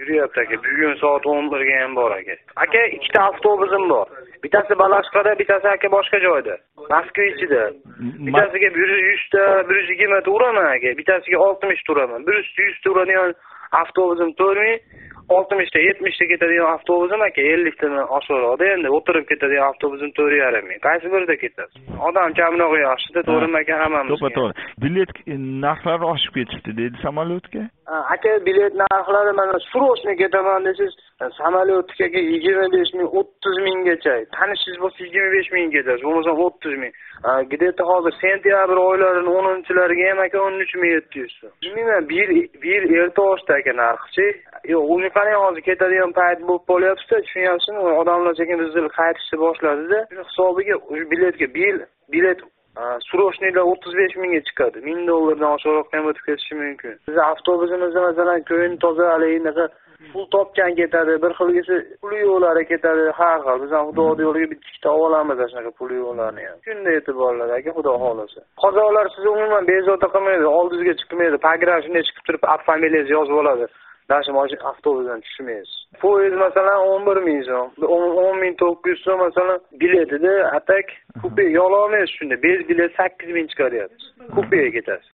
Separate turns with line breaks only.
Yuriyapti aka. Bugun soat 11 ga ham bor aka. Aka, ikkita avtobusim bor. Bittasi Balashqada, bittasi aka boshqa joyda. Moskva ichida. Bittasiga 100 ta, 120 ta uraman aka. Bittasiga 60 ta uraman. 100 ta uradigan avtobusim to'rmi, 60 ta, 70 ta ketadigan avtobusim aka 50 tadan oshiqroqda. Endi o'tirib ketadigan avtobusim 4,5 ming. Qaysi birida ketasiz? Odam kamroq yaxshi-da, to'g'rimi aka, hammamiz.
To'g'ri. Bilet narxlari oshib ketibdi dedi samolyotga.
Aka, bilet narxlari mana Surosni ketaman desiz, samolyotga 25 ming, 30 minggacha. Tanishingiz bo'lsa 25 ming ketasiz, bo'lmasa 30 ming. Gideta hozir sentyabr oylarining 10-lariga ham aka 13 ming 700 so'm. Bilmayman, bir erta oshdi aka narxi. Yo'q, uni qarang, hozir ketadigan payt bo'lib qolyapti-da, tushunyapsizmi? Odamlar sekin bizil qaytishni boshladi-da. Shu hisobiga biletga bilet Suroshniylar 35 mingga chiqadi. $1000 dan oshiqroq ham o'tib ketishi mumkin. Biz avtobusimizda masalan ko'yin tozaligi, pul topgan ketadi, bir xilgisi pul yo'llari ketadi, har xil. Biz ham xudo yo'liga bitta olamiz shunaqa pul yo'llarni ham. Shunday e'tiborlar aka, xudo xolasa. Qozoqlar sizni umuman bezovta qilmaydi, oldingizga chiqmaydi, pagrashni chiqib turib, familiyangizni yozib oladi. Dasha mashina avtobusdan tushmaysiz. Poyezd masalan 11 ming so'm, 10.900 so'm masalan biletida atak kupe yo'l olmaysiz shunda. Bez bilet 8 ming chiqaryapsiz. Kupega ketasiz.